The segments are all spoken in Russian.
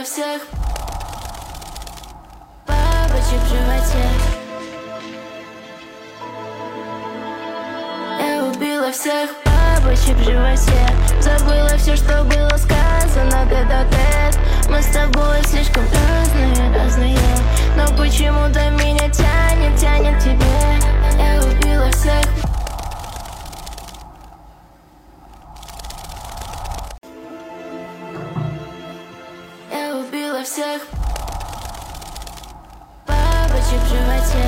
всех бабочек в животе. Я убила всех бабочек в животе. Забыла все, что было сказано тет-а-тет. Мы с тобой слишком разные, но почему-то меня тянет к тебе. Я убила всех. Я убила всех бабочек в животе.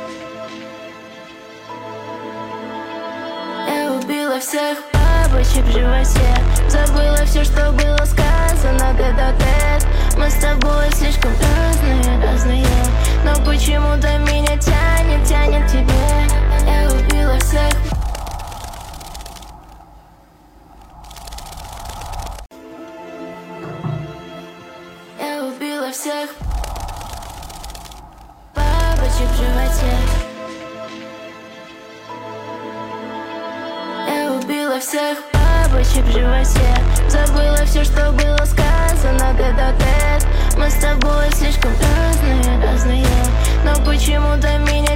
Я убила всех бабочек в животе. Забыла все, что было сказано тет-а-тет. Мы с тобой слишком разные, но почему-то меня тянет к тебе. Я убила всех. Я убила всех бабочек в животе. Я убила всех бабочек в животе. Забыла все, что было сказано тет-а-тет. Мы с тобой слишком разные, но почему-то меня